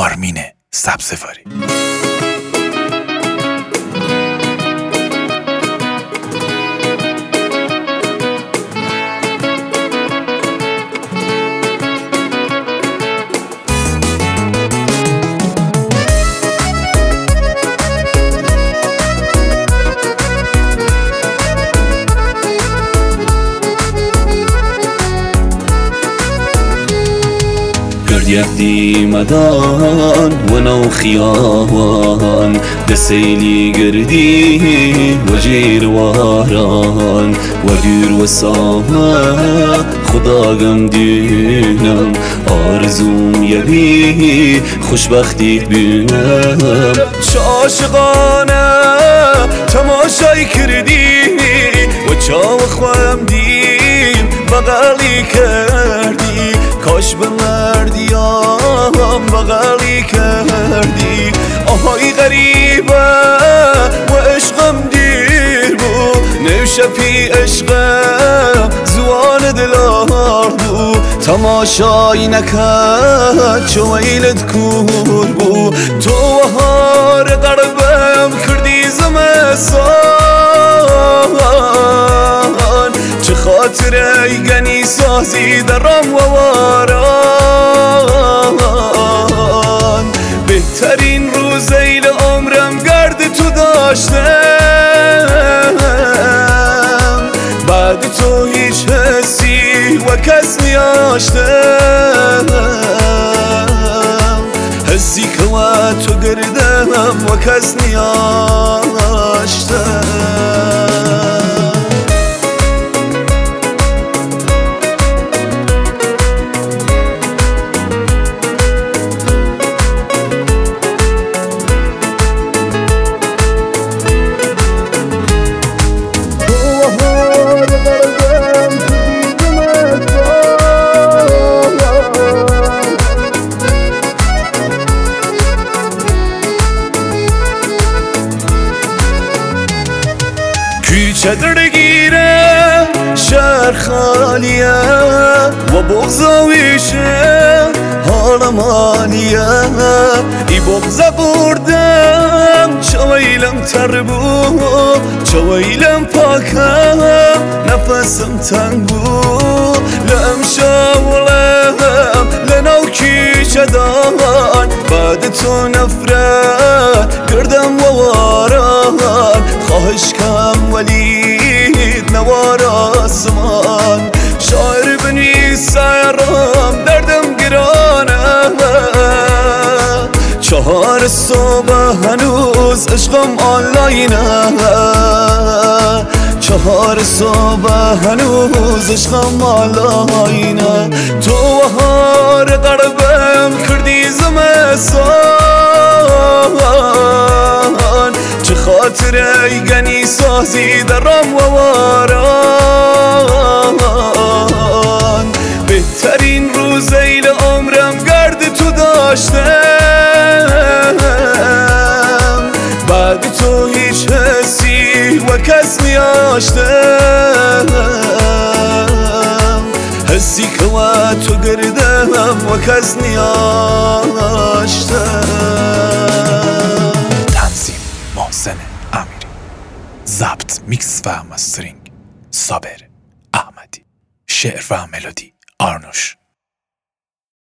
آرمین سبزواری. يهدي مدان ونو خيان دسيلي قردي وجير واران ودير وساما خدا غم دينم آرزوم يبي خوشبختي بينم عاشقانه تماشای کردی و چاو خوام دیم بغلی کردی کاش به مردیام بغلی کردی آهای غریبه و عشقم دیر بو نوشفی عشقم زوان دلار بو تماشای نکرد چو ویلت کور بو تو هار قربم کردی زمستان چه خاطره گنی سازی درم و واران بهترین روز ایل عمرم گرد تو داشتم بعد تو هیچ حسی و کس نیاشتم حسی که و تو گردم و کس نیاشتم چدر گیره شهر خالیه و بغضاویشه حالم عالیه ای بغضا بردم چویلم تر بو چویلم پاکم نفسم تنگ بو لم شاولم لنوکی شدان بعد تو نفرت کردم و واران خواهش کم ولید نوار آسمان شاعر بنی سیرم دردم گرانه 4 صبح هنوز عشقم آنلاینه 4 صبح هنوز عشقم آنلاینه تو هار قربم کردی زمستان چه خاطره گنی سازی درم و واران بهترین روز ایل عمرم گرد تو داشتم بعد تو هیچ حسی و کس نیاشتم حسی که و تو گردم و کس نیاشتم. تنظیم محسن امیری، ضبط میکس و مسترینگ صابر احمدی، شعر و ملودی آرنوش.